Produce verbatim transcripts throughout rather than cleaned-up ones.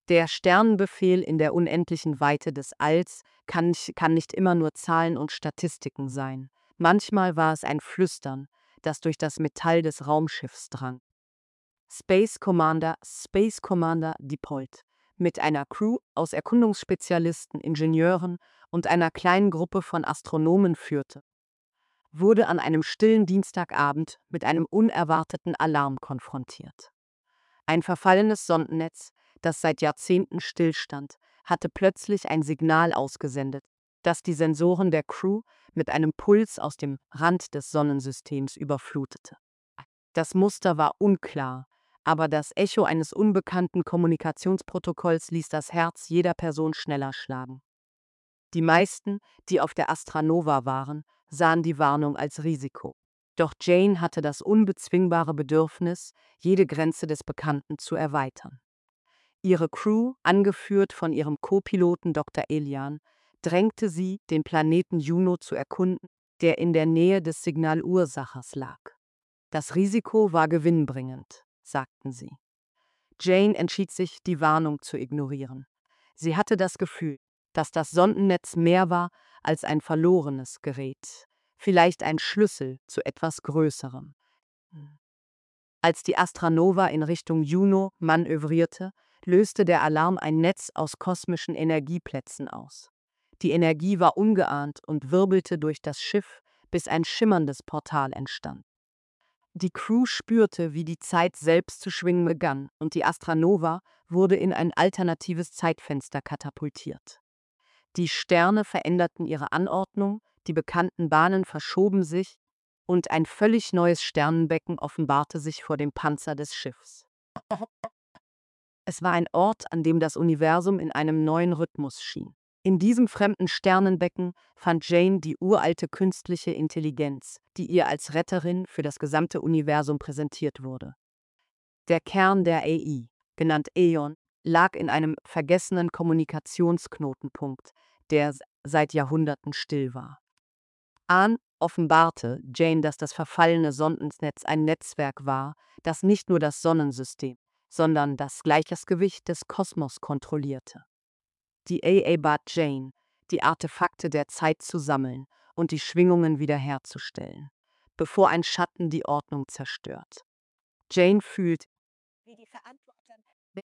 Der Sternenbefehl in der unendlichen Weite des Alls kann nicht, kann nicht immer nur Zahlen und Statistiken sein. Manchmal war es ein Flüstern, das durch das Metall des Raumschiffs drang. Space Commander, Space Commander Dippold, mit einer Crew aus Erkundungsspezialisten, Ingenieuren und einer kleinen Gruppe von Astronomen führte, wurde an einem stillen Dienstagabend mit einem unerwarteten Alarm konfrontiert. Ein verfallenes Sondennetz, das seit Jahrzehnten stillstand, hatte plötzlich ein Signal ausgesendet, das die Sensoren der Crew mit einem Puls aus dem Rand des Sonnensystems überflutete. Das Muster war unklar, aber das Echo eines unbekannten Kommunikationsprotokolls ließ das Herz jeder Person schneller schlagen. Die meisten, die auf der Astranova waren, sahen die Warnung als Risiko. Doch Jane hatte das unbezwingbare Bedürfnis, jede Grenze des Bekannten zu erweitern. Ihre Crew, angeführt von ihrem Co-Piloten Doktor Elian, drängte sie, den Planeten Juno zu erkunden, der in der Nähe des Signalursachers lag. Das Risiko war gewinnbringend, sagten sie. Jane entschied sich, die Warnung zu ignorieren. Sie hatte das Gefühl, dass das Sondennetz mehr war als ein verlorenes Gerät, vielleicht ein Schlüssel zu etwas Größerem. Als die Astranova in Richtung Juno manövrierte, löste der Alarm ein Netz aus kosmischen Energieplätzen aus. Die Energie war ungeahnt und wirbelte durch das Schiff, bis ein schimmerndes Portal entstand. Die Crew spürte, wie die Zeit selbst zu schwingen begann, und die Astranova wurde in ein alternatives Zeitfenster katapultiert. Die Sterne veränderten ihre Anordnung, die bekannten Bahnen verschoben sich, und ein völlig neues Sternenbecken offenbarte sich vor dem Panzer des Schiffs. Es war ein Ort, an dem das Universum in einem neuen Rhythmus schien. In diesem fremden Sternenbecken fand Jane die uralte künstliche Intelligenz, die ihr als Retterin für das gesamte Universum präsentiert wurde. Der Kern der A I, genannt Aeon, lag in einem vergessenen Kommunikationsknotenpunkt, der seit Jahrhunderten still war. Ahn offenbarte Jane, dass das verfallene Sondennetz ein Netzwerk war, das nicht nur das Sonnensystem, sondern das Gleichgewicht des Kosmos kontrollierte. Die A A bat Jane, die Artefakte der Zeit zu sammeln und die Schwingungen wiederherzustellen, bevor ein Schatten die Ordnung zerstört. Jane fühlt, wie die Verantwortung.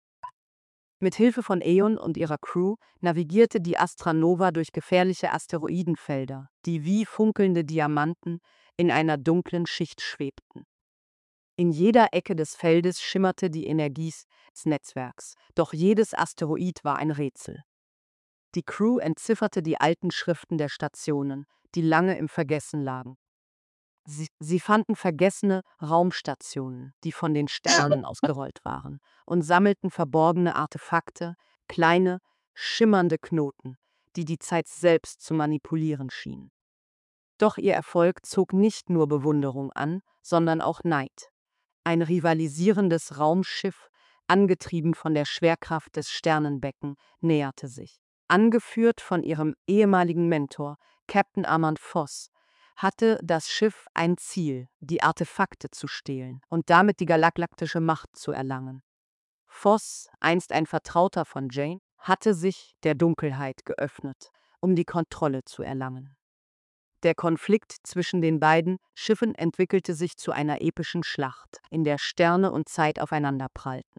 Mit Hilfe von Aeon und ihrer Crew navigierte die Astranova durch gefährliche Asteroidenfelder, die wie funkelnde Diamanten in einer dunklen Schicht schwebten. In jeder Ecke des Feldes schimmerte die Energie des Netzwerks, doch jedes Asteroid war ein Rätsel. Die Crew entzifferte die alten Schriften der Stationen, die lange im Vergessen lagen. Sie, sie fanden vergessene Raumstationen, die von den Sternen ausgerollt waren, und sammelten verborgene Artefakte, kleine, schimmernde Knoten, die die Zeit selbst zu manipulieren schienen. Doch ihr Erfolg zog nicht nur Bewunderung an, sondern auch Neid. Ein rivalisierendes Raumschiff, angetrieben von der Schwerkraft des Sternenbecken, näherte sich. Angeführt von ihrem ehemaligen Mentor, Captain Armand Voss, hatte das Schiff ein Ziel, die Artefakte zu stehlen und damit die galaktische Macht zu erlangen. Voss, einst ein Vertrauter von Jane, hatte sich der Dunkelheit geöffnet, um die Kontrolle zu erlangen. Der Konflikt zwischen den beiden Schiffen entwickelte sich zu einer epischen Schlacht, in der Sterne und Zeit aufeinanderprallten.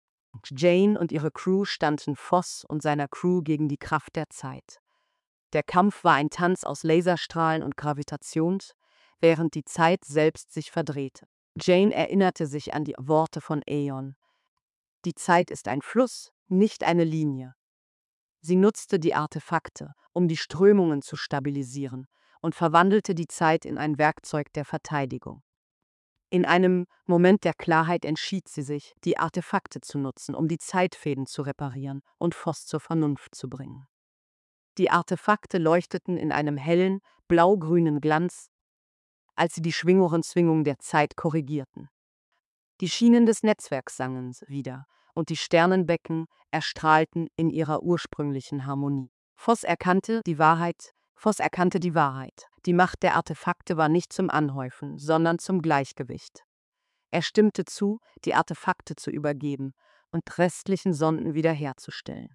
Jane und ihre Crew standen Voss und seiner Crew gegen die Kraft der Zeit. Der Kampf war ein Tanz aus Laserstrahlen und Gravitation, während die Zeit selbst sich verdrehte. Jane erinnerte sich an die Worte von Aeon. Die Zeit ist ein Fluss, nicht eine Linie. Sie nutzte die Artefakte, um die Strömungen zu stabilisieren, und verwandelte die Zeit in ein Werkzeug der Verteidigung. In einem Moment der Klarheit entschied sie sich, die Artefakte zu nutzen, um die Zeitfäden zu reparieren und Voss zur Vernunft zu bringen. Die Artefakte leuchteten in einem hellen, blau-grünen Glanz, als sie die Schwingungsschwingung der Zeit korrigierten. Die Schienen des Netzwerks sangen wieder, und die Sternenbecken erstrahlten in ihrer ursprünglichen Harmonie. Voss erkannte die Wahrheit, Voss erkannte die Wahrheit. Die Macht der Artefakte war nicht zum Anhäufen, sondern zum Gleichgewicht. Er stimmte zu, die Artefakte zu übergeben, und restlichen Sonden wiederherzustellen.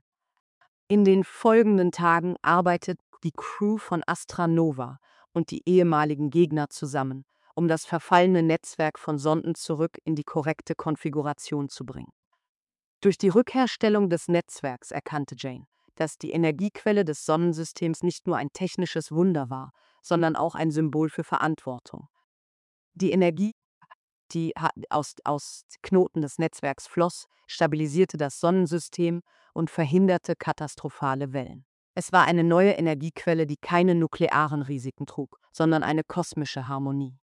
In den folgenden Tagen arbeitet die Crew von Astra Nova und die ehemaligen Gegner zusammen, um das verfallene Netzwerk von Sonden zurück in die korrekte Konfiguration zu bringen. Durch die Rückherstellung des Netzwerks erkannte Jane, dass die Energiequelle des Sonnensystems nicht nur ein technisches Wunder war, sondern auch ein Symbol für Verantwortung. Die Energie, die ha- aus, aus Knoten des Netzwerks floss, stabilisierte das Sonnensystem und verhinderte katastrophale Wellen. Es war eine neue Energiequelle, die keine nuklearen Risiken trug, sondern eine kosmische Harmonie.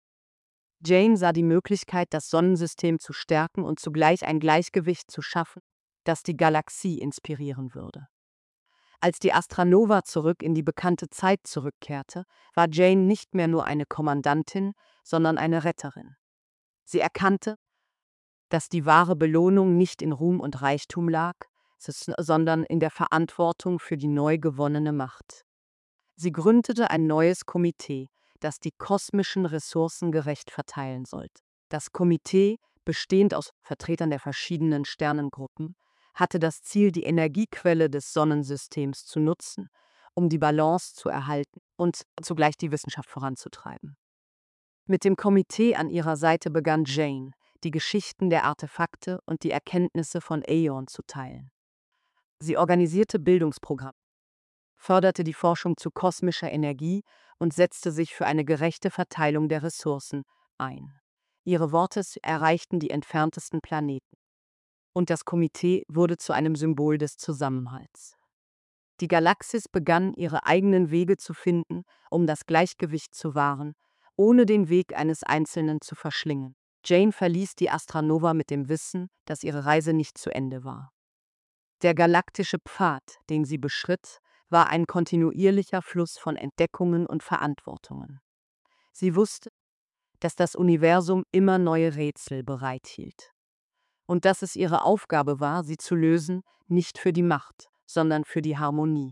Jane sah die Möglichkeit, das Sonnensystem zu stärken und zugleich ein Gleichgewicht zu schaffen, das die Galaxie inspirieren würde. Als die Astra Nova zurück in die bekannte Zeit zurückkehrte, war Jane nicht mehr nur eine Kommandantin, sondern eine Retterin. Sie erkannte, dass die wahre Belohnung nicht in Ruhm und Reichtum lag, sondern in der Verantwortung für die neu gewonnene Macht. Sie gründete ein neues Komitee, das die kosmischen Ressourcen gerecht verteilen sollte. Das Komitee, bestehend aus Vertretern der verschiedenen Sternengruppen, hatte das Ziel, die Energiequelle des Sonnensystems zu nutzen, um die Balance zu erhalten und zugleich die Wissenschaft voranzutreiben. Mit dem Komitee an ihrer Seite begann Jane, die Geschichten der Artefakte und die Erkenntnisse von Aeon zu teilen. Sie organisierte Bildungsprogramme, förderte die Forschung zu kosmischer Energie und setzte sich für eine gerechte Verteilung der Ressourcen ein. Ihre Worte erreichten die entferntesten Planeten. Und das Komitee wurde zu einem Symbol des Zusammenhalts. Die Galaxis begann, ihre eigenen Wege zu finden, um das Gleichgewicht zu wahren, ohne den Weg eines Einzelnen zu verschlingen. Jane verließ die Astra Nova mit dem Wissen, dass ihre Reise nicht zu Ende war. Der galaktische Pfad, den sie beschritt, war ein kontinuierlicher Fluss von Entdeckungen und Verantwortungen. Sie wusste, dass das Universum immer neue Rätsel bereithielt. Und dass es ihre Aufgabe war, sie zu lösen, nicht für die Macht, sondern für die Harmonie.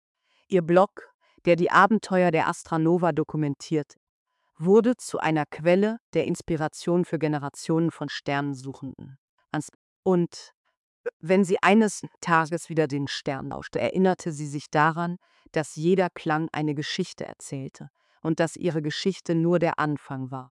Ihr Blog, der die Abenteuer der Astra Nova dokumentiert, wurde zu einer Quelle der Inspiration für Generationen von Sternensuchenden. Und wenn sie eines Tages wieder den Stern lauschte, erinnerte sie sich daran, dass jeder Klang eine Geschichte erzählte und dass ihre Geschichte nur der Anfang war.